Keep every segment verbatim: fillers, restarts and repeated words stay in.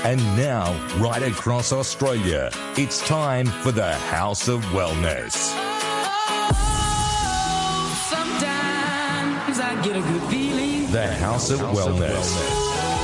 And now, right across Australia, it's time for the House of Wellness. Sometimes I get a good feeling. The House of Wellness.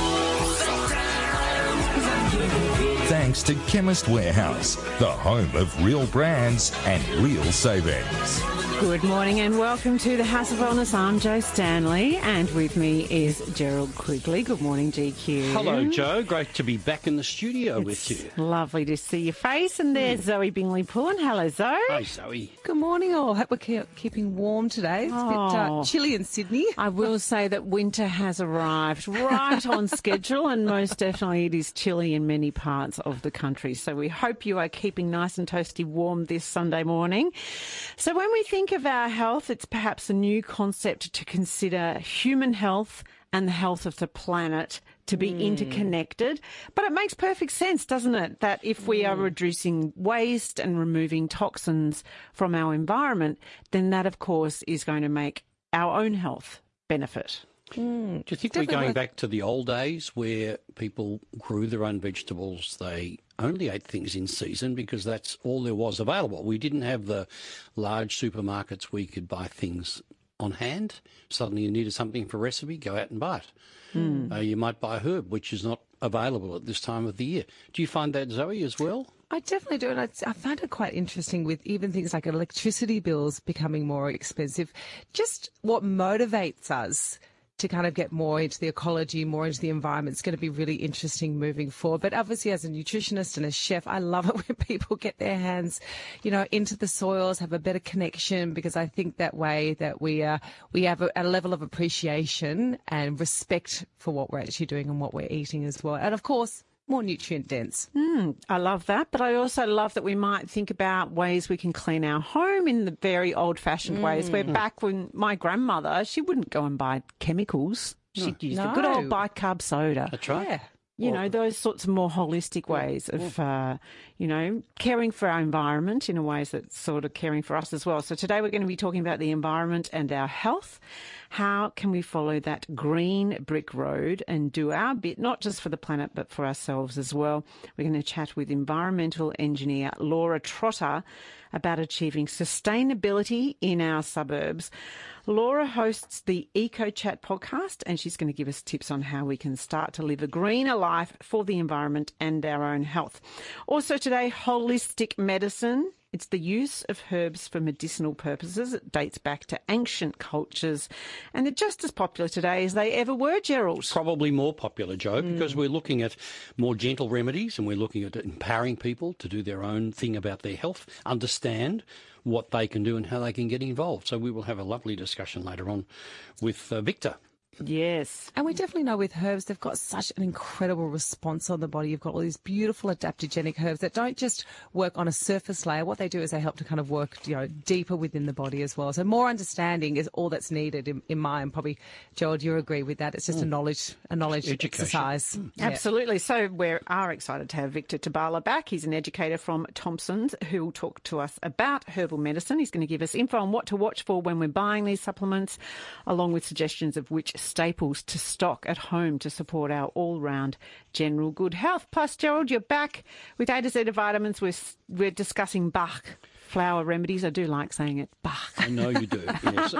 Thanks to Chemist Warehouse, the home of real brands and real savings. Good morning and welcome to the House of Wellness. I'm Jo Stanley and with me is Gerald Quigley. Good morning, G Q. Hello, Jo. Great to be back in the studio it's with you. Lovely to see your face. And there's mm. Zoe Bingley-Pullen. Hello, Zoe. Hi, Zoe. Good morning, all. Hope we're keep, keeping warm today. It's oh, a bit uh, chilly in Sydney. I will say that winter has arrived right on schedule, and most definitely it is chilly in many parts of the country. So we hope you are keeping nice and toasty warm this Sunday morning. So when we think of our health, it's perhaps a new concept to consider human health and the health of the planet to be mm. interconnected. But it makes perfect sense, doesn't it, that if we mm. are reducing waste and removing toxins from our environment, then that, of course, is going to make our own health benefit. Mm. Do you think Definitely. we're going back to the old days where people grew their own vegetables? They only ate things in season because that's all there was available. We didn't have the large supermarkets where you could buy things on hand. Suddenly you needed something for a recipe, go out and buy it. Mm. Uh, you might buy a herb, which is not available at this time of the year. Do you find that, Zoe, as well? I definitely do, and I, I find it quite interesting with even things like electricity bills becoming more expensive. Just what motivates us to kind of get more into the ecology, more into the environment. It's going to be really interesting moving forward. But obviously as a nutritionist and a chef, I love it when people get their hands, you know, into the soils, have a better connection, because I think that way that we uh, we have a, a level of appreciation and respect for what we're actually doing and what we're eating as well. And of course, more nutrient dense. Mm, I love that. But I also love that we might think about ways we can clean our home in the very old-fashioned mm. ways. Where back when my grandmother, she wouldn't go and buy chemicals. She'd no. use no. the good old bicarb soda. That's right. Yeah. You know, those sorts of more holistic ways of, uh, you know, caring for our environment in a ways that's sort of caring for us as well. So today we're going to be talking about the environment and our health. How can we follow that green brick road and do our bit, not just for the planet, but for ourselves as well? We're going to chat with environmental engineer Laura Trotter about achieving sustainability in our suburbs. Laura hosts the Eco Chat podcast, and she's going to give us tips on how we can start to live a greener life for the environment and our own health. Also today, holistic medicine. It's the use of herbs for medicinal purposes. It dates back to ancient cultures, and they're just as popular today as they ever were, Gerald. Probably more popular, Jo, mm. because we're looking at more gentle remedies, and we're looking at empowering people to do their own thing about their health, understand what they can do and how they can get involved. So we will have a lovely discussion later on with uh, Victor. Yes. And we definitely know with herbs, they've got such an incredible response on the body. You've got all these beautiful adaptogenic herbs that don't just work on a surface layer. What they do is they help to kind of work, you know, deeper within the body as well. So more understanding is all that's needed in, in my, and probably, Gerald, you agree with that. It's just mm. a knowledge, a knowledge Education. exercise. Mm. Yeah. Absolutely. So we are excited to have Victor Tabala back. He's an educator from Thompson's who will talk to us about herbal medicine. He's going to give us info on what to watch for when we're buying these supplements, along with suggestions of which staples to stock at home to support our all-round general good health. Plus, Gerald, you're back with A to Z of vitamins. We're, we're discussing Bach flower remedies. I do like saying it, Bach. I know you do, yes.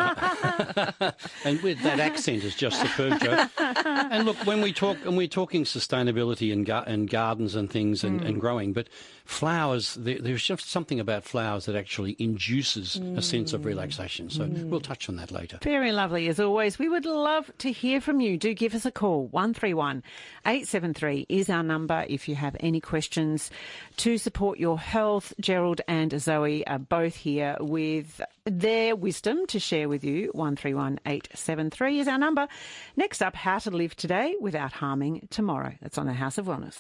And with that accent is just superb, Jo. And look, when we talk, and we're talking sustainability and, gar- and gardens and things and, mm. and growing, but flowers, there, there's just something about flowers that actually induces mm. a sense of relaxation. So mm. we'll touch on that later. Very lovely, as always. We would love to hear from you. Do give us a call. one three one, eight seven three is our number if you have any questions to support your health. Gerald and Zoe are both here with their wisdom to share with you. one three one, eight seven three is our number. Next up, how to live today without harming tomorrow. That's on the House of Wellness.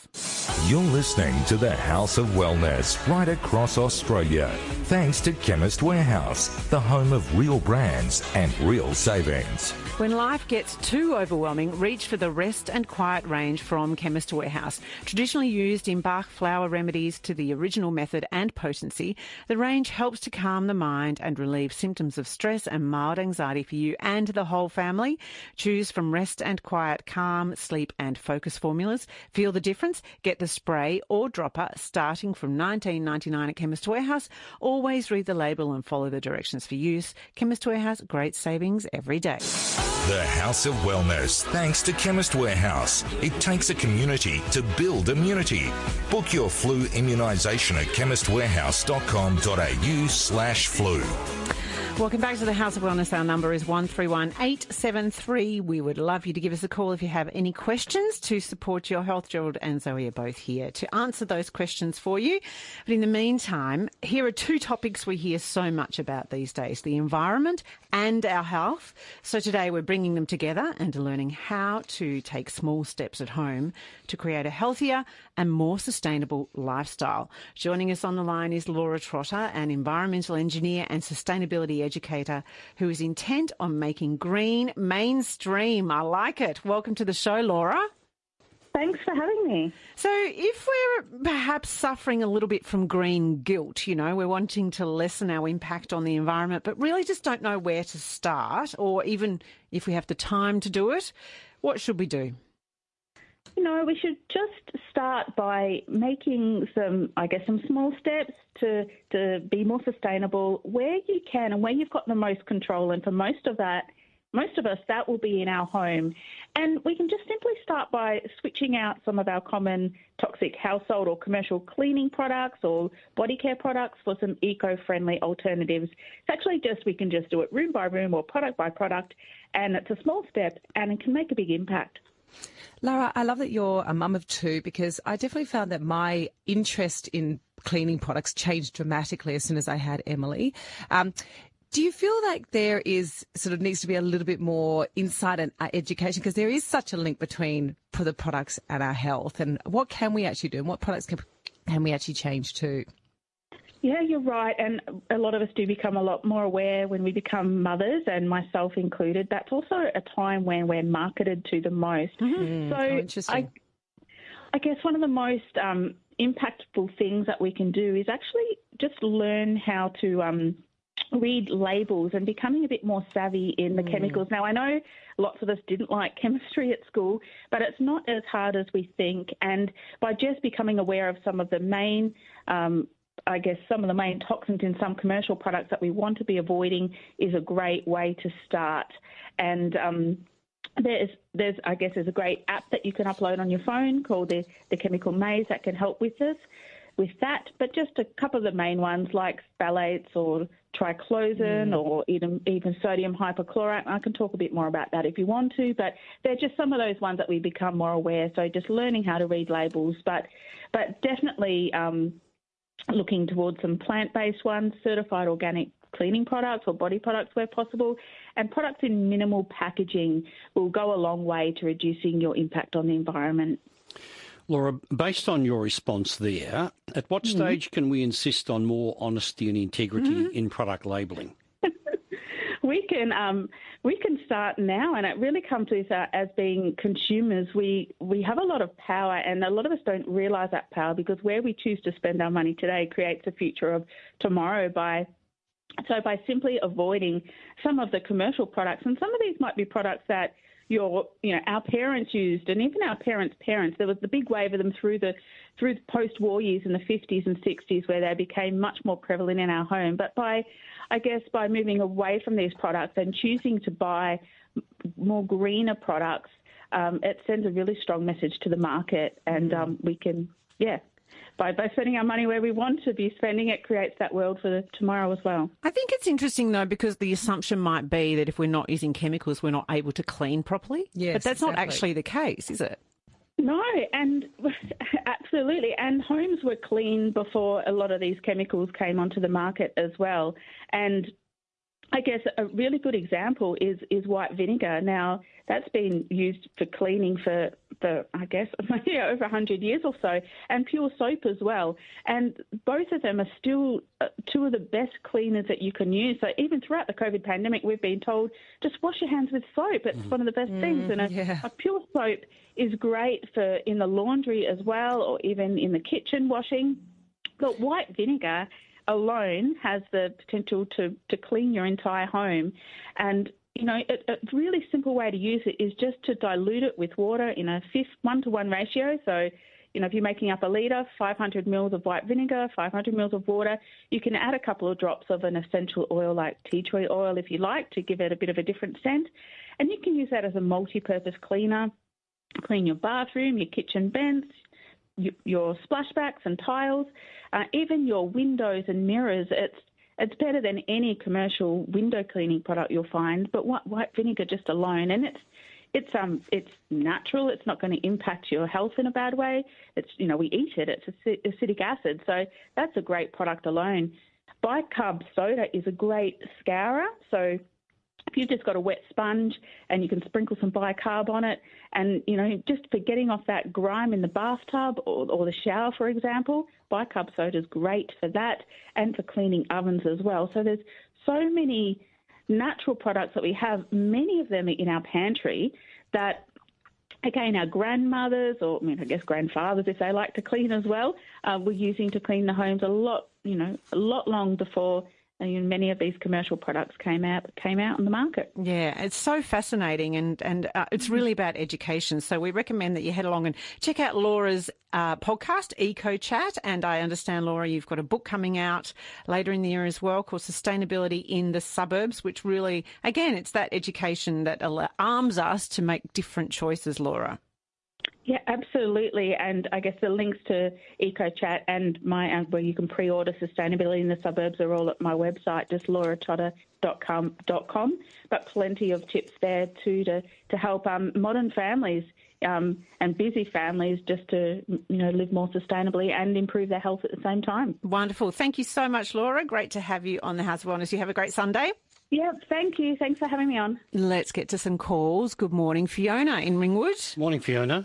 You're listening to the House of Wellness right across Australia. Thanks to Chemist Warehouse, the home of real brands and real savings. When life gets too overwhelming, reach for the Rest and Quiet range from Chemist Warehouse. Traditionally used in Bach flower remedies to the original method and potency, the range helps to calm the mind and relieve symptoms of stress and mild anxiety for you and the whole family. Choose from Rest and Quiet Calm, Sleep and Focus formulas. Feel the difference? Get the spray or dropper starting from nineteen ninety-nine at Chemist Warehouse. Always read the label and follow the directions for use. Chemist Warehouse, great savings every day. The House of Wellness, thanks to Chemist Warehouse. It takes a community to build immunity. Book your flu immunisation at chemistwarehouse.com.au slash flu. Welcome back to the House of Wellness. Our number is one three one eight seven three. We would love you to give us a call if you have any questions to support your health. Gerald and Zoe are both here to answer those questions for you. But in the meantime, here are two topics we hear so much about these days, the environment and our health. So today we're bringing them together and learning how to take small steps at home to create a healthier and more sustainable lifestyle. Joining us on the line is Laura Trotter, an environmental engineer and sustainability educator who is intent on making green mainstream. I like it. Welcome to the show, Laura. Thanks for having me. So if we're perhaps suffering a little bit from green guilt, you know, we're wanting to lessen our impact on the environment, but really just don't know where to start, or even if we have the time to do it, what should we do? You know, we should just start by making some, I guess, some small steps to, to be more sustainable where you can and where you've got the most control. And for most of that, most of us, that will be in our home. And we can just simply start by switching out some of our common toxic household or commercial cleaning products or body care products for some eco-friendly alternatives. It's actually just, we can just do it room by room or product by product. And it's a small step and it can make a big impact. Lara, I love that you're a mum of two, because I definitely found that my interest in cleaning products changed dramatically as soon as I had Emily. Um, do you feel like there is sort of needs to be a little bit more insight and education, because there is such a link between the products and our health, and what can we actually do and what products can, can we actually change to? Yeah, you're right. And a lot of us do become a lot more aware when we become mothers, and myself included. That's also a time when we're marketed to the most. Mm-hmm. So oh, interesting. I, I guess one of the most um, impactful things that we can do is actually just learn how to um, read labels and becoming a bit more savvy in the mm. chemicals. Now, I know lots of us didn't like chemistry at school, but it's not as hard as we think. And by just becoming aware of some of the main um I guess some of the main toxins in some commercial products that we want to be avoiding is a great way to start. And um, there's, there's, I guess, there's a great app that you can upload on your phone called the, the Chemical Maze that can help with this, with that. But just a couple of the main ones like phthalates or triclosan mm. or even, even sodium hypochlorite. I can talk a bit more about that if you want to, but they're just some of those ones that we become more aware. So just learning how to read labels, but, but definitely um, looking towards some plant-based ones, certified organic cleaning products or body products where possible, and products in minimal packaging will go a long way to reducing your impact on the environment. Laura, based on your response there, at what mm-hmm. stage can we insist on more honesty and integrity mm-hmm. in product labelling? We can um, we can start now, and it really comes with uh, as being consumers, we, we have a lot of power, and a lot of us don't realise that power, because where we choose to spend our money today creates the future of tomorrow. By so by simply avoiding some of the commercial products, and some of these might be products that your you know our parents used, and even our parents' parents. There was the big wave of them through the through the post-war years in the fifties and sixties, where they became much more prevalent in our home. But by I guess by moving away from these products and choosing to buy more greener products, um, it sends a really strong message to the market, and um, we can, yeah, by, by spending our money where we want to be spending it, creates that world for the tomorrow as well. I think it's interesting, though, because the assumption might be that if we're not using chemicals, we're not able to clean properly. Yes, but that's exactly. not actually the case, is it? No, and absolutely. And homes were clean before a lot of these chemicals came onto the market as well. And I guess a really good example is, is white vinegar. Now, that's been used for cleaning for, for I guess, yeah, over one hundred years or so, and pure soap as well. And both of them are still two of the best cleaners that you can use. So even throughout the COVID pandemic, we've been told, just wash your hands with soap. It's mm. one of the best mm, things. And a, yeah. a pure soap is great for in the laundry as well, or even in the kitchen washing. But white vinegar alone has the potential to, to clean your entire home. And, you know, a, a really simple way to use it is just to dilute it with water in a fifth, one-to-one ratio. So, you know, if you're making up a litre, five hundred mils of white vinegar, five hundred mils of water, you can add a couple of drops of an essential oil like tea tree oil if you like to give it a bit of a different scent. And you can use that as a multi-purpose cleaner. Clean your bathroom, your kitchen vents, your splashbacks and tiles, uh, even your windows and mirrors. It's it's better than any commercial window cleaning product you'll find. But white, white vinegar just alone, and it's it's um it's natural. It's not going to impact your health in a bad way. It's you know we eat it. It's acetic acid, so that's a great product alone. Bicarb soda is a great scourer. So if you've just got a wet sponge and you can sprinkle some bicarb on it, and, you know, just for getting off that grime in the bathtub or, or the shower, for example, bicarb soda is great for that and for cleaning ovens as well. So there's so many natural products that we have, many of them in our pantry that, again, our grandmothers or, I mean, I guess grandfathers, if they like to clean as well, uh, were using to clean the homes a lot, you know, a lot long before and many of these commercial products came out came out on the market. Yeah, it's so fascinating, and and uh, it's really about education. So we recommend that you head along and check out Laura's uh, podcast, Eco Chat. And I understand, Laura, you've got a book coming out later in the year as well called Sustainability in the Suburbs, which really, again, it's that education that arms us to make different choices, Laura. Yeah, absolutely. And I guess the links to EcoChat and my uh, where you can pre-order Sustainability in the Suburbs are all at my website, just laura totter dot com. But plenty of tips there too to to help um, modern families um, and busy families just to you know live more sustainably and improve their health at the same time. Wonderful. Thank you so much, Laura. Great to have you on the House of Wellness. You have a great Sunday. Yeah, thank you. Thanks for having me on. Let's get to some calls. Good morning, Fiona in Ringwood. Morning, Fiona.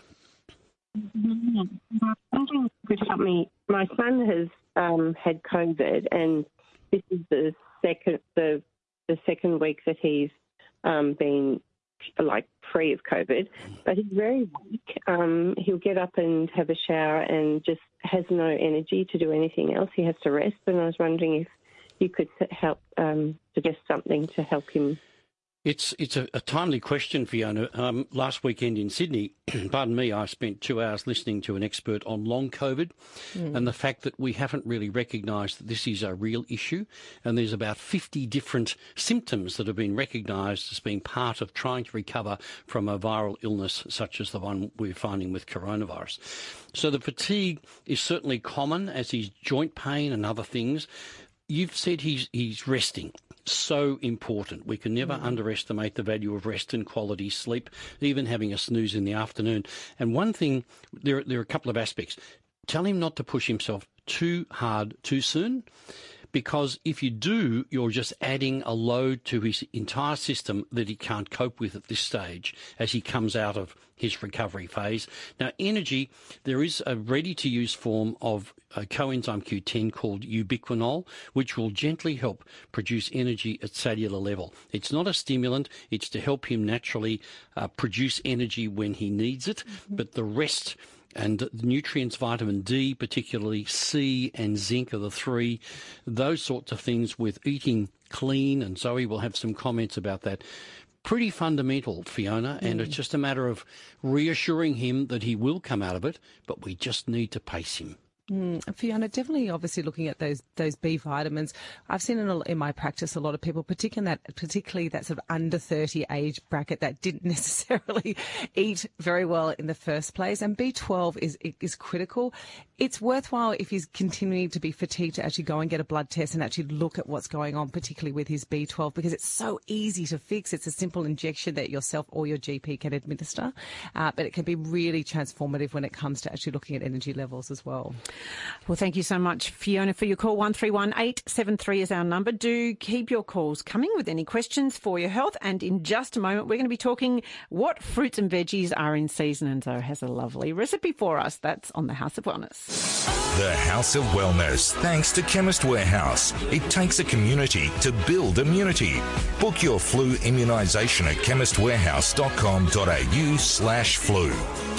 I'm wondering if you could help me. My son has um, had COVID, and this is the second the the second week that he's um, been like free of COVID. But he's very weak. Um, he'll get up and have a shower, and just has no energy to do anything else. He has to rest. And I was wondering if you could help um, suggest something to help him. It's it's a, a timely question, Fiona. Um, last weekend in Sydney, pardon me, I spent two hours listening to an expert on long COVID mm. and the fact that we haven't really recognised that this is a real issue, and there's about fifty different symptoms that have been recognised as being part of trying to recover from a viral illness such as the one we're finding with coronavirus. So the fatigue is certainly common, as is joint pain and other things. You've said he's he's resting. So important. We can never mm. underestimate the value of rest and quality sleep, even having a snooze in the afternoon. And one thing, there, there are a couple of aspects. Tell him not to push himself too hard too soon, because if you do, you're just adding a load to his entire system that he can't cope with at this stage as he comes out of his recovery phase. Now, energy, there is a ready-to-use form of a coenzyme Q ten called ubiquinol, which will gently help produce energy at cellular level. It's not a stimulant. It's to help him naturally uh, produce energy when he needs it, mm-hmm. but the rest and the nutrients, vitamin D, particularly C and zinc are the three, those sorts of things with eating clean, and Zoe will have some comments about that. Pretty fundamental, Fiona, and mm. it's just a matter of reassuring him that he will come out of it, but we just need to pace him. Mm, Fiona, definitely obviously looking at those those B vitamins. I've seen in, a, in my practice a lot of people, particularly that, particularly that sort of under thirty age bracket that didn't necessarily eat very well in the first place. And B twelve is is critical. It's worthwhile if he's continuing to be fatigued to actually go and get a blood test and actually look at what's going on, particularly with his B twelve, because it's so easy to fix. It's a simple injection that yourself or your G P can administer, uh, but it can be really transformative when it comes to actually looking at energy levels as well. Well, thank you so much, Fiona, for your call. one three one eight seven three is our number. Do keep your calls coming with any questions for your health. And in just a moment, we're going to be talking what fruits and veggies are in season. And Zoe has a lovely recipe for us. That's on the House of Wellness. The House of Wellness, thanks to Chemist Warehouse. It takes a community to build immunity. Book your flu immunisation at chemistwarehouse.com.au slash flu.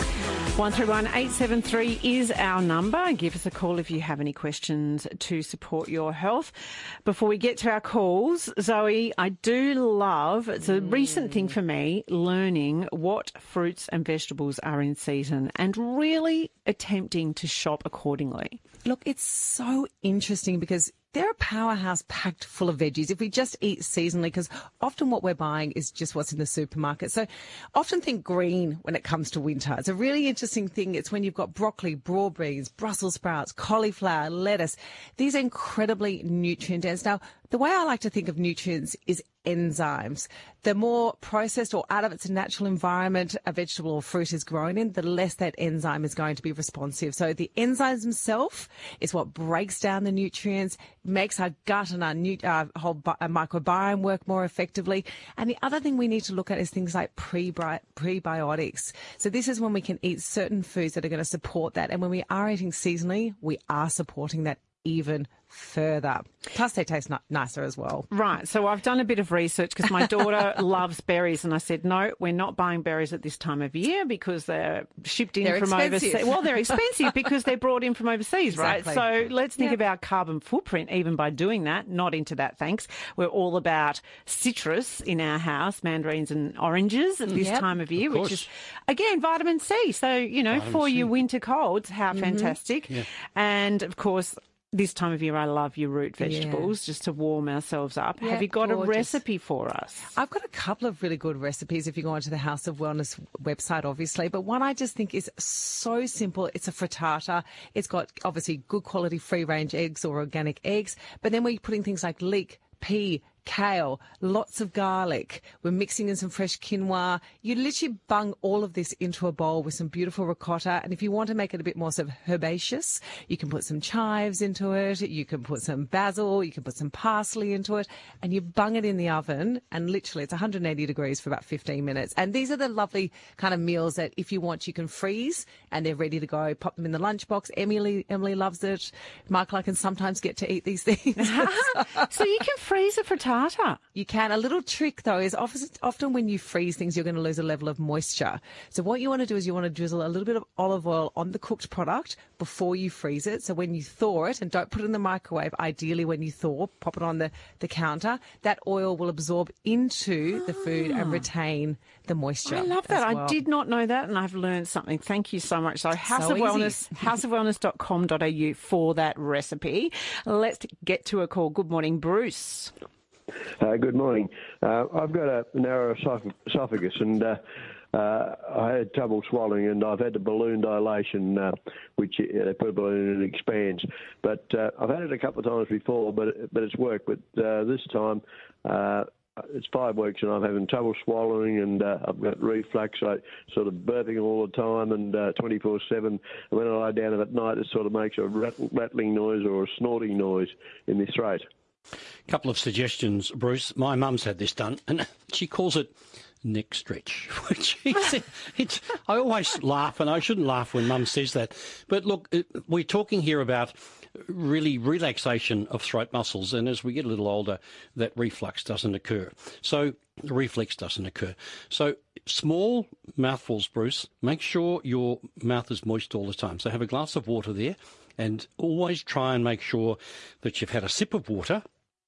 one three one eight seven three is our number. Give us a call if you have any questions to support your health. Before we get to our calls, Zoe, I do love, it's a recent thing for me, learning what fruits and vegetables are in season and really attempting to shop accordingly. Look, it's so interesting because they're a powerhouse packed full of veggies if we just eat seasonally, because often what we're buying is just what's in the supermarket. So often think green when it comes to winter. It's a really interesting thing. It's when you've got broccoli, broad beans, Brussels sprouts, cauliflower, lettuce. These are incredibly nutrient dense. Now, the way I like to think of nutrients is enzymes. The more processed or out of its natural environment a vegetable or fruit is grown in, the less that enzyme is going to be responsive. So the enzymes themselves is what breaks down the nutrients, makes our gut and our, nu- our whole bi- our microbiome work more effectively. And the other thing we need to look at is things like prebri- prebiotics. So this is when we can eat certain foods that are going to support that. And when we are eating seasonally, we are supporting that even further. Plus, they taste n- nicer as well. Right. So I've done a bit of research because my daughter loves berries, and I said, no, we're not buying berries at this time of year because they're shipped in They're from expensive. overseas. Well, they're expensive because they're brought in from overseas, Exactly. right? So let's think Yep. of our carbon footprint even by doing that. Not into that, thanks. We're all about citrus in our house, mandarins and oranges at this Yep. time of year, Of which is, again, vitamin C. So, you know, Vitamin for C. your winter colds, how Mm-hmm. fantastic. Yeah. And, of course, this time of year, I love your root vegetables just to warm ourselves up. Yeah, Have you got gorgeous. a recipe for us? I've got a couple of really good recipes if you go onto the House of Wellness website, obviously, but one I just think is so simple. It's a frittata. It's got obviously good quality free range eggs or organic eggs, but then we're putting things like leek, pea, kale, lots of garlic. We're mixing in some fresh quinoa. You literally bung all of this into a bowl with some beautiful ricotta. And if you want to make it a bit more sort of herbaceous, you can put some chives into it. You can put some basil. You can put some parsley into it. And you bung it in the oven. And literally it's one hundred eighty degrees for about fifteen minutes. And these are the lovely kind of meals that if you want, you can freeze and they're ready to go. Pop them in the lunchbox. Emily, Emily loves it. Michael, I can sometimes get to eat these things. So you can freeze a frittata. You can. A little trick, though, is often, often when you freeze things, you're going to lose a level of moisture. So what you want to do is you want to drizzle a little bit of olive oil on the cooked product before you freeze it. So when you thaw it, and don't put it in the microwave, ideally when you thaw, pop it on the, the counter, that oil will absorb into the food and retain the moisture. I love that. as well. I did not know that, and I've learned something. Thank you so much. So House So of easy. Wellness, house of wellness dot com dot a u for that recipe. Let's get to a call. Good morning, Bruce. Uh, good morning. Uh, I've got a narrow esoph- esophagus and uh, uh, I had trouble swallowing and I've had a balloon dilation, uh, which uh, they put a balloon in and it expands. But uh, I've had it a couple of times before, but but it's worked. But uh, this time uh, it's five weeks and I'm having trouble swallowing and uh, I've got reflux, I sort of burping all the time and uh, twenty-four seven. And when I lie down at night, it sort of makes a rattling noise or a snorting noise in the throat. Couple of suggestions, Bruce. My mum's had this done, and she calls it neck stretch, which is, it's, I always laugh, and I shouldn't laugh when mum says that. But look, we're talking here about really relaxation of throat muscles, and as we get a little older, that reflux doesn't occur. So the reflex doesn't occur. So small mouthfuls, Bruce. Make sure your mouth is moist all the time. So have a glass of water there, and always try and make sure that you've had a sip of water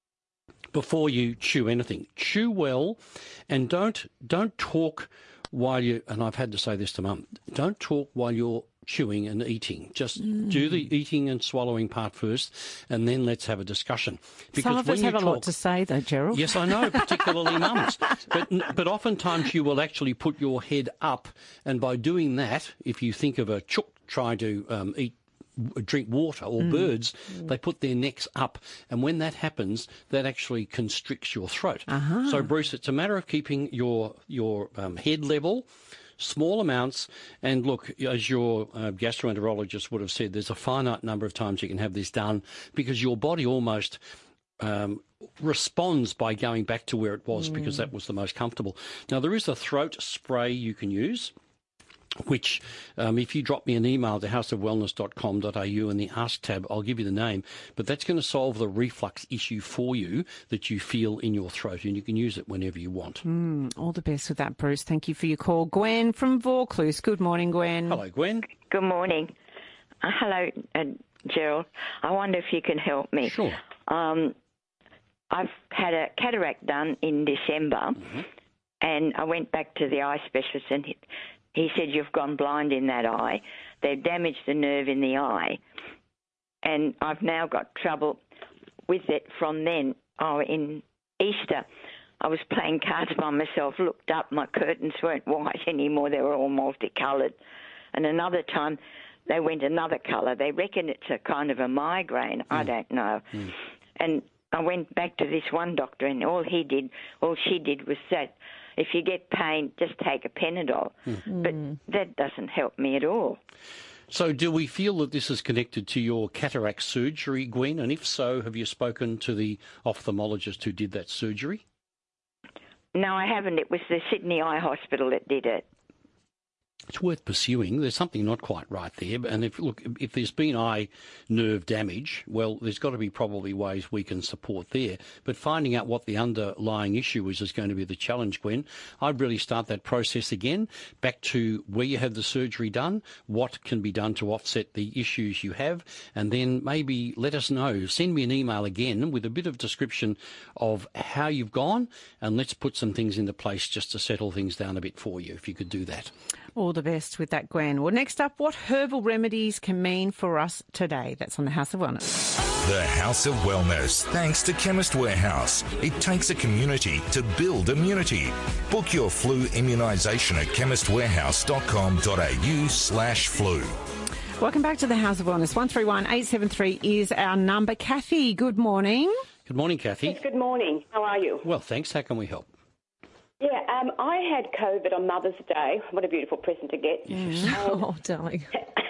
before you chew anything. Chew well, and don't don't talk while you, and I've had to say this to Mum, don't talk while you're chewing and eating. Just mm. do the eating and swallowing part first, and then let's have a discussion. Because Some of us have talk, a lot to say, though, Gerald. Yes, I know, particularly mums. But, but oftentimes you will actually put your head up, and by doing that, if you think of a chook trying to um, eat drink water or mm. birds, mm. they put their necks up. And when that happens, that actually constricts your throat. Uh-huh. So, Bruce, it's a matter of keeping your, your um, head level, small amounts. And look, as your uh, gastroenterologist would have said, there's a finite number of times you can have this done because your body almost um, responds by going back to where it was mm. because that was the most comfortable. Now, there is a throat spray you can use, which um, if you drop me an email to house of wellness dot com dot a u in the Ask tab, I'll give you the name. But that's going to solve the reflux issue for you that you feel in your throat, and you can use it whenever you want. Mm, all the best with that, Bruce. Thank you for your call. Gwen from Vaucluse. Good morning, Gwen. Hello, Gwen. Good morning. Uh, hello, uh, Gerald. I wonder if you can help me. Sure. Um, I've had a cataract done in December, mm-hmm. and I went back to the eye specialist, and he, he said, you've gone blind in that eye. They've damaged the nerve in the eye. And I've now got trouble with it from then. Oh, in Easter, I was playing cards by myself, looked up, my curtains weren't white anymore, they were all multicoloured. And another time, they went another colour. They reckon it's a kind of a migraine. Mm. I don't know. Mm. And I went back to this one doctor, and all he did, all she did was that if you get pain, just take a Panadol. Mm. But that doesn't help me at all. So do we feel that this is connected to your cataract surgery, Gwen? And if so, have you spoken to the ophthalmologist who did that surgery? No, I haven't. It was the Sydney Eye Hospital that did it. It's worth pursuing. There's something not quite right there. And if look, if there's been eye nerve damage, well, there's got to be probably ways we can support there. But finding out what the underlying issue is is going to be the challenge, Gwen. I'd really start that process again, back to where you had the surgery done, what can be done to offset the issues you have, and then maybe let us know. Send me an email again with a bit of description of how you've gone, and let's put some things into place just to settle things down a bit for you, if you could do that. All the best with that, Gwen. Well, next up, what herbal remedies can mean for us today? That's on the House of Wellness. The House of Wellness, thanks to Chemist Warehouse. It takes a community to build immunity. Book your flu immunisation at chemist warehouse dot com dot a u slash flu. Welcome back to the House of Wellness. one three one, eight seven three is our number. Kathy, good morning. Good morning, Kathy. Yes, good morning. How are you? Well, thanks. How can we help? Yeah, um, I had COVID on Mother's Day. What a beautiful present to get. Yes. And, oh, darling.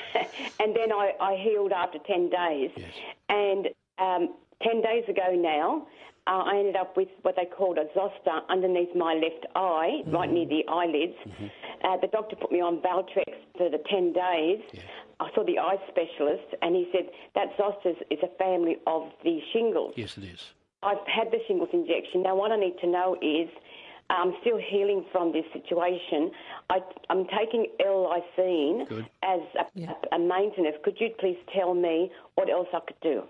and then I, I healed after ten days. Yes. And um, ten days ago now, uh, I ended up with what they called a zoster underneath my left eye, mm-hmm. right near the eyelids. Mm-hmm. Uh, the doctor put me on Valtrex for the ten days. Yeah. I saw the eye specialist, and he said that zoster is a family of the shingles. Yes, it is. I've had the shingles injection. Now, what I need to know is, I'm still healing from this situation. I, I'm taking L-lysine Good. as a, yeah. a, a maintenance. Could you please tell me what else I could do?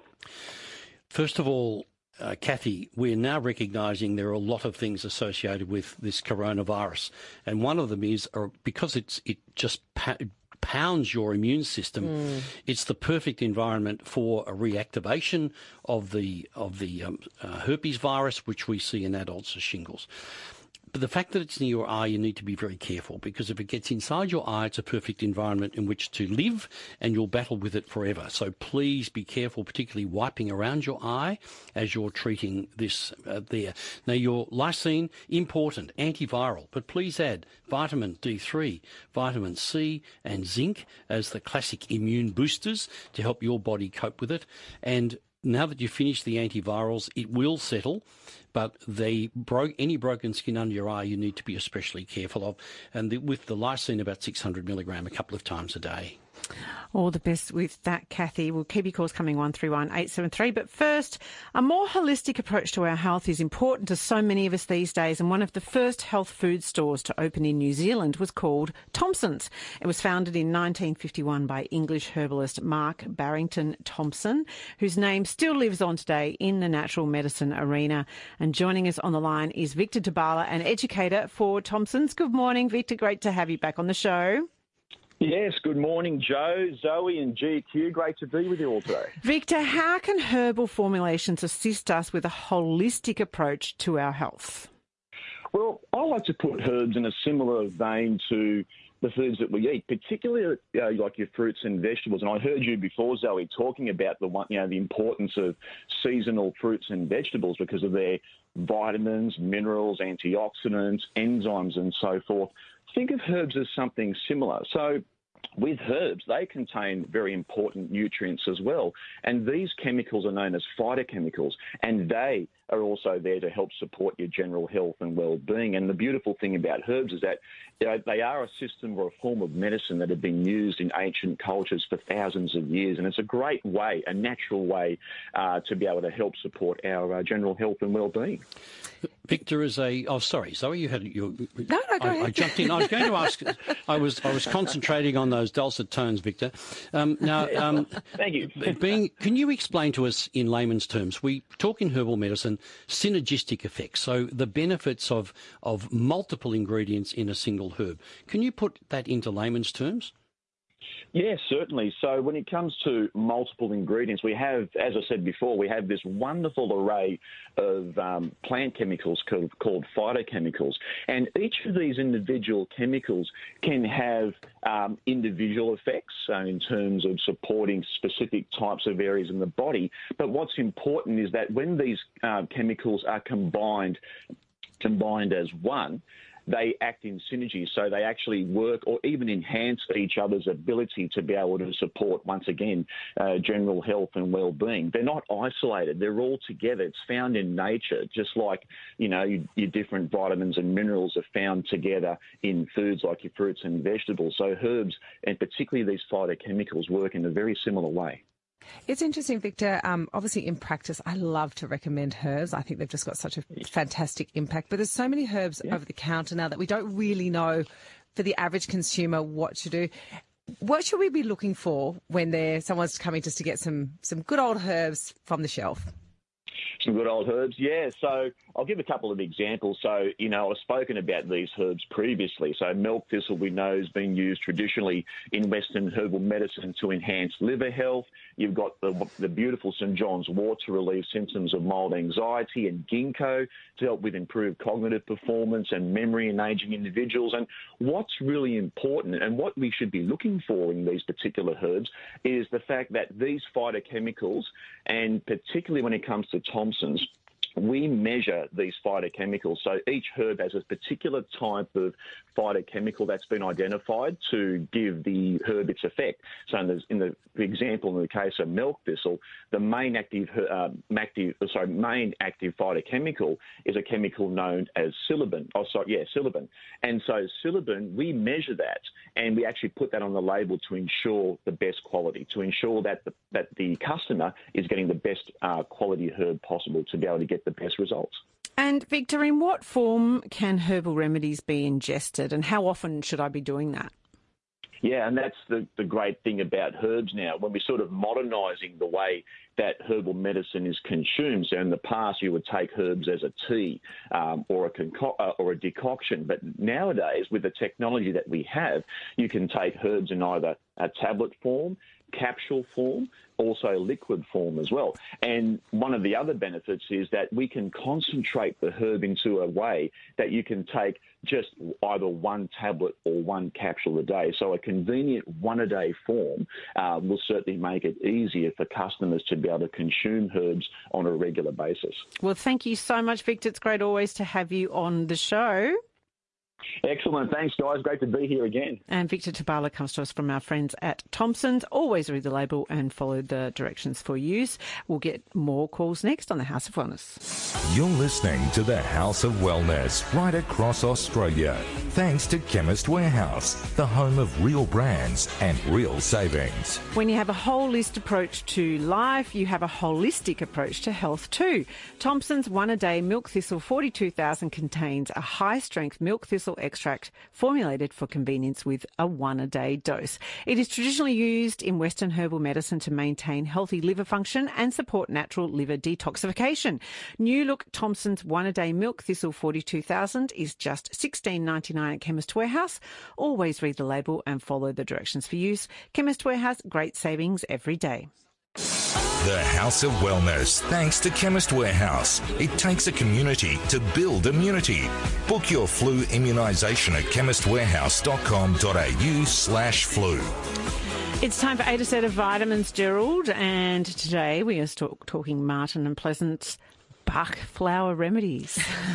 First of all, uh, Kathy, we're now recognising there are a lot of things associated with this coronavirus, and one of them is uh, because it's it just pa- pounds your immune system. Mm. It's the perfect environment for a reactivation of the of the um, uh, herpes virus, which we see in adults as shingles. But the fact that it's near your eye, you need to be very careful, because if it gets inside your eye, it's a perfect environment in which to live, and you'll battle with it forever. So please be careful, particularly wiping around your eye as you're treating this uh, there. Now, your lysine, important, antiviral, but please add vitamin D three, vitamin C and zinc as the classic immune boosters to help your body cope with it. And now that you've finished the antivirals, it will settle, but they broke any broken skin under your eye you need to be especially careful of. And the, with the lysine, about six hundred milligram a couple of times a day. All the best with that, Kathy. We'll keep your calls coming, one three one, eight seven three. But first, a more holistic approach to our health is important to so many of us these days, and one of the first health food stores to open in New Zealand was called Thompson's. It was founded in nineteen fifty-one by English herbalist Mark Barrington Thompson, whose name still lives on today in the natural medicine arena. And joining us on the line is Victor Dabala, an educator for Thompson's. Good morning, Victor. Great to have you back on the show. Yes, good morning, Joe, Zoe and G Q. Great to be with you all today. Victor, how can herbal formulations assist us with a holistic approach to our health? Well, I like to put herbs in a similar vein to the foods that we eat, particularly uh, like your fruits and vegetables. And I heard you before, Zoe, talking about the one, you know, the importance of seasonal fruits and vegetables because of their vitamins, minerals, antioxidants, enzymes, and so forth. think of herbs as something similar. So with herbs, they contain very important nutrients as well. And these chemicals are known as phytochemicals, and they are also there to help support your general health and well-being. And the beautiful thing about herbs is that you know, they are a system or a form of medicine that have been used in ancient cultures for thousands of years. And it's a great way, a natural way uh, to be able to help support our uh, general health and well-being. Victor is a. Oh, sorry, Zoe, you had your. No, no, go I, ahead. I jumped in. I was going to ask. I was. I was concentrating on those dulcet tones, Victor. Um, now, um, thank you. Being, can you explain to us in layman's terms? We talk in herbal medicine synergistic effects, so the benefits of of multiple ingredients in a single herb. Can you put that into layman's terms? Yes, certainly. So when it comes to multiple ingredients, we have, as I said before, we have this wonderful array of um, plant chemicals called, called phytochemicals. And each of these individual chemicals can have um, individual effects uh, in terms of supporting specific types of areas in the body. But what's important is that when these uh, chemicals are combined, combined as one, they act in synergy, so they actually work or even enhance each other's ability to be able to support, once again, uh, general health and well-being. They're not isolated. They're all together. It's found in nature, just like, you know, your, your different vitamins and minerals are found together in foods like your fruits and vegetables. So herbs, and particularly these phytochemicals, work in a very similar way. It's interesting, Victor. Um, obviously, in practice, I love to recommend herbs. I think they've just got such a fantastic impact. But there's so many herbs yeah. over the counter now that we don't really know for the average consumer what to do. What should we be looking for when there someone's coming just to get some some good old herbs from the shelf? Some good old herbs, yeah. So I'll give a couple of examples. So, you know, I've spoken about these herbs previously. So milk thistle, we know, has been used traditionally in Western herbal medicine to enhance liver health. You've got the, the beautiful Saint John's wort to relieve symptoms of mild anxiety, and ginkgo to help with improved cognitive performance and memory in aging individuals. And what's really important and what we should be looking for in these particular herbs is the fact that these phytochemicals, and particularly when it comes to Thompson's, we measure these phytochemicals. So each herb has a particular type of phytochemical that's been identified to give the herb its effect. So in the, in the, the example, in the case of milk thistle, the main active, uh, active, sorry, main active phytochemical is a chemical known as psilocybin. Oh, sorry, yeah, psilocybin. And so psilocybin, we measure that, and we actually put that on the label to ensure the best quality, to ensure that the, that the customer is getting the best uh, quality herb possible to be able to get the best results. And Victor, in what form can herbal remedies be ingested, and how often should I be doing that? Yeah, and that's the, the great thing about herbs now. When we're sort of modernising the way that herbal medicine is consumed. So in the past, you would take herbs as a tea um, or a conco- uh, or a decoction. But nowadays, with the technology that we have, you can take herbs in either a tablet form, capsule form, also liquid form as well. And one of the other benefits is that we can concentrate the herb into a way that you can take just either one tablet or one capsule a day. So a convenient one-a-day form uh, will certainly make it easier for customers to be able to consume herbs on a regular basis. Well, thank you so much, Victor. It's great always to have you on the show. Excellent. Thanks, guys. Great to be here again. And Victor Tabala comes to us from our friends at Thompson's. Always read the label and follow the directions for use. We'll get more calls next on the House of Wellness. You're listening to the House of Wellness right across Australia. Thanks to Chemist Warehouse, the home of real brands and real savings. When you have a holistic approach to life, you have a holistic approach to health too. Thompson's one-a-day milk thistle forty-two thousand contains a high-strength milk thistle extract formulated for convenience with a one-a-day dose. It is traditionally used in Western herbal medicine to maintain healthy liver function and support natural liver detoxification. New look Thompson's one-a-day milk thistle forty-two thousand is just sixteen ninety-nine at Chemist Warehouse. Always read the label and follow the directions for use. Chemist Warehouse, great savings every day. The House of Wellness, thanks to Chemist Warehouse. It takes a community to build immunity. Book your flu immunisation at chemistwarehouse.com.au slash flu. It's time for A to Z of vitamins, Gerald, and today we are talk- talking Martin and Pleasant's Bach flower remedies.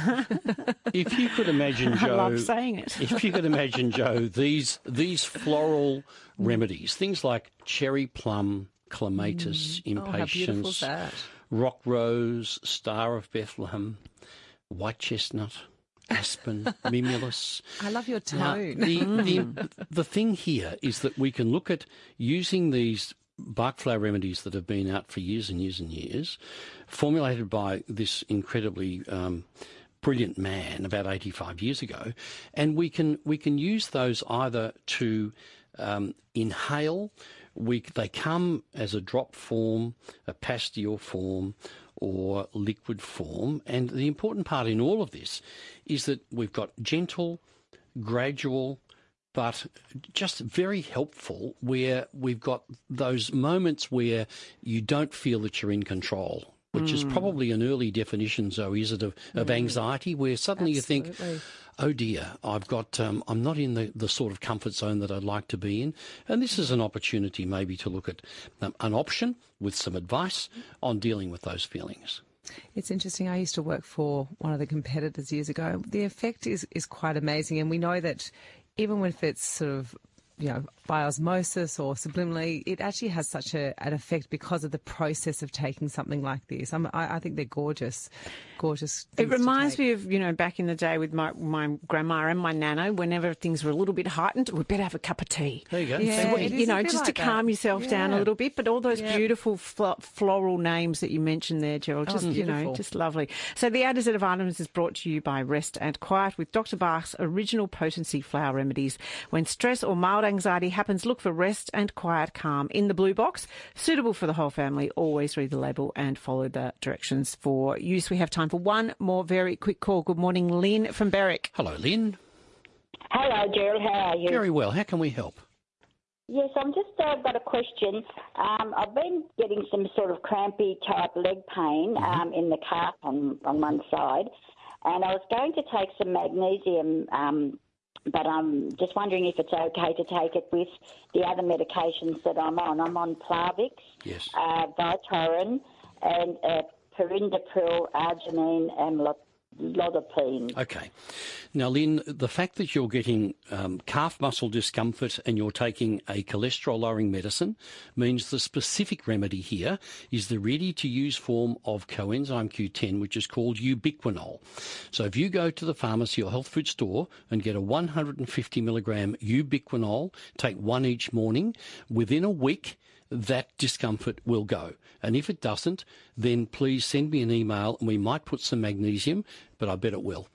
If you could imagine, Joe, I love saying it. If you could imagine, Joe, these these floral remedies, things like cherry plum, clematis, Mm. Oh, how beautiful is impatiens, that? rock rose, star of Bethlehem, white chestnut, aspen, mimulus. I love your Now, tone. the, the, the thing here is that we can look at using these Bach flower remedies that have been out for years and years and years, formulated by this incredibly um, brilliant man about eighty-five years ago, and we can we can use those either to um, inhale. We, they come as a drop form, a pastille form, or liquid form. And the important part in all of this is that we've got gentle, gradual, but just very helpful, where we've got those moments where you don't feel that you're in control, which mm. is probably an early definition, Zoe, is it, of, of mm. anxiety, where suddenly Absolutely. you think, oh dear, I've got, um, I'm not in the, the sort of comfort zone that I'd like to be in. And this is an opportunity maybe to look at um, an option with some advice on dealing with those feelings. It's interesting. I used to work for one of the competitors years ago. The effect is, is quite amazing. And we know that even if it's sort of, you know, by osmosis or subliminally, it actually has such a, an effect because of the process of taking something like this. I'm, I, I think they're gorgeous, gorgeous. It reminds me of, you know, back in the day with my, my grandma and my nana, whenever things were a little bit heightened, we'd better have a cup of tea. There you go. Yeah, so, it you is know, a bit just like to calm that. yourself Yeah. down a little bit. But all those Yeah. beautiful fl- floral names that you mentioned there, Gerald, Oh, just, you know, beautiful. just lovely. So the A to Z of Items is brought to you by Rest and Quiet with Doctor Bach's original potency flower remedies. When stress or mild anxiety happens, look for Rest and Quiet Calm in the blue box, suitable for the whole family. Always read the label and follow the directions for use. We have time for one more very quick call. Good morning, Lynn from Berwick. Hello, Lynn. Hello, Gerald. How are you? Very well. How can we help? Yes, I'm just uh, got a question. Um, I've been getting some sort of crampy type leg pain um, in the calf on, on one side, and I was going to take some magnesium, um, but I'm just wondering if it's okay to take it with the other medications that I'm on. I'm on Plavix, Yes. uh, Vytorin, and uh, Perindopril, Arginine, and Lot- Lodipine. Okay. Now, Lynn, the fact that you're getting um, calf muscle discomfort and you're taking a cholesterol-lowering medicine means the specific remedy here is the ready-to-use form of coenzyme Q ten, which is called ubiquinol. So if you go to the pharmacy or health food store and get a one hundred fifty milligram ubiquinol, take one each morning, within a week, that discomfort will go. And if it doesn't, then please send me an email and we might put some magnesium, but I bet it will.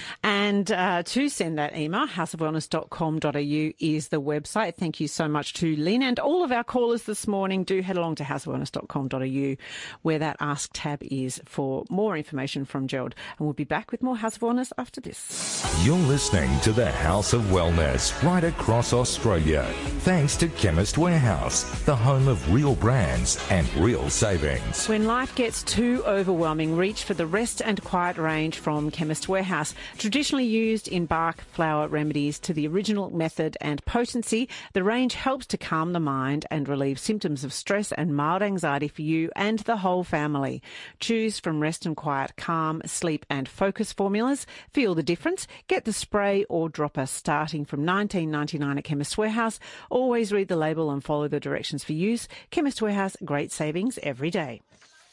And uh, to send that email, house of wellness dot com dot a u is the website. Thank you so much to Lynn and all of our callers this morning. Do head along to house of wellness dot com dot a u where that Ask tab is for more information from Gerald. And we'll be back with more House of Wellness after this. You're listening to the House of Wellness right across Australia. Thanks to Chemist Warehouse, the home of real brands and real savings. When life gets too overwhelming, reach for the Rest and Quiet range from Chemist Warehouse. Traditionally used in Bach flower remedies to the original method and potency, the range helps to calm the mind and relieve symptoms of stress and mild anxiety for you and the whole family. Choose from Rest and Quiet, Calm, Sleep and Focus formulas. Feel the difference. Get the spray or dropper starting from nineteen ninety-nine at Chemist Warehouse. Always read the label and follow the directions for use. Chemist Warehouse, great savings every day.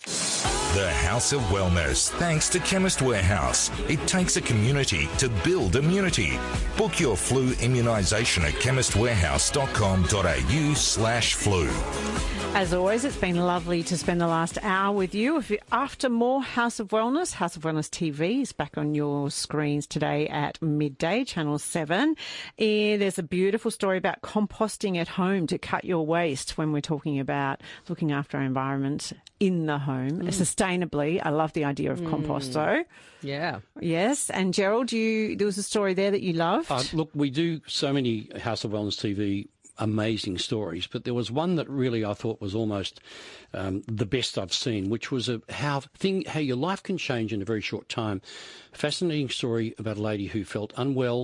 The House of Wellness, thanks to Chemist Warehouse. It takes a community to build immunity. Book your flu immunisation at chemist warehouse dot com dot a u slash flu. As always, it's been lovely to spend the last hour with you. If you're after more House of Wellness, House of Wellness T V is back on your screens today at midday, Channel seven. Eh, There's a beautiful story about composting at home to cut your waste when we're talking about looking after our environment in the home mm. sustainably. I love the idea of mm. compost, though. Yeah. Yes. And Gerald, you there was a story there that you loved. Uh, look, we do so many House of Wellness T V amazing stories, but there was one that really I thought was almost um, the best I've seen, which was a how thing how your life can change in a very short time. Fascinating story about a lady who felt unwell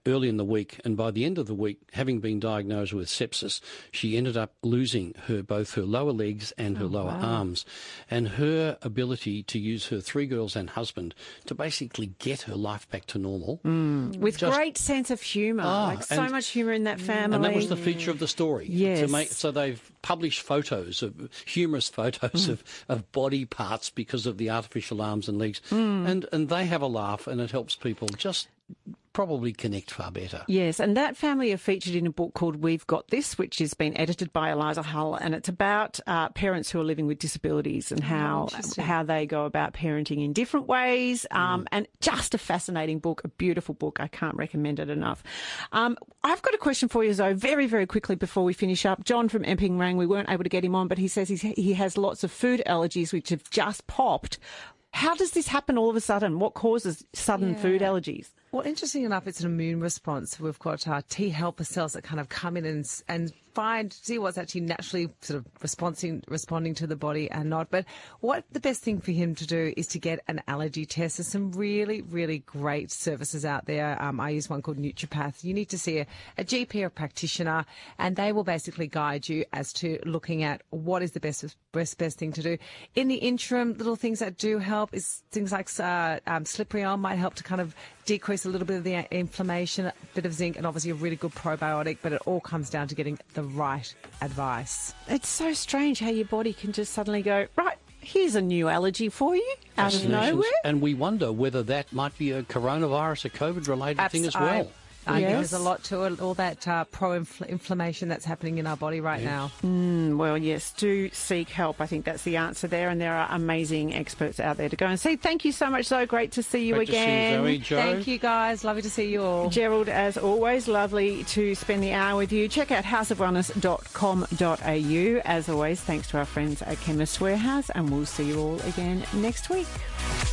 early in the week, and by the end of the week, having been diagnosed with sepsis, she ended up losing her both her lower legs and her oh, lower wow. arms. And her ability to use her three girls and husband to basically get her life back to normal. Mm. With just, great sense of humour, ah, like so much humour in that family. And that was the feature of the story. Yes. To make, so they've published photos, of humorous photos mm. of, of body parts because of the artificial arms and legs. Mm. And, and they have a laugh, and it helps people just probably connect far better. Yes, and that family are featured in a book called We've Got This, which has been edited by Eliza Hull, and it's about uh, parents who are living with disabilities and how oh, how they go about parenting in different ways, um, mm. and just a fascinating book, a beautiful book. I can't recommend it enough. Um, I've got a question for you, Zoe, very, very quickly before we finish up. John from Epping rang. We weren't able to get him on, but he says he's, he has lots of food allergies which have just popped. How does this happen all of a sudden? What causes sudden yeah. food allergies? Well, interesting enough, it's an immune response. We've got uh, T helper cells that kind of come in and and find, see what's actually naturally sort of responding responding to the body and not. But what the best thing for him to do is to get an allergy test. There's some really, really great services out there. Um, I use one called Nutripath. You need to see a, a G P or practitioner, and they will basically guide you as to looking at what is the best best, best thing to do. In the interim, little things that do help is things like uh, um, slippery elm might help to kind of decrease a little bit of the inflammation, a bit of zinc, and obviously a really good probiotic, but it all comes down to getting the right advice. It's so strange how your body can just suddenly go, right, here's a new allergy for you out of nowhere. And we wonder whether that might be a coronavirus, a COVID-related Abs- thing as well. I- I yes. think there's a lot to it, all that uh, pro-inflammation that's happening in our body right yes. now. Mm, well, yes, do seek help. I think that's the answer there, and there are amazing experts out there to go and see. Thank you so much, Zoe. Great to see you Great again. To see you, Zoe, Joe. Thank you, guys. Lovely to see you all. Gerald, as always, lovely to spend the hour with you. Check out house of wellness dot com dot a u. As always, thanks to our friends at Chemist Warehouse, and we'll see you all again next week.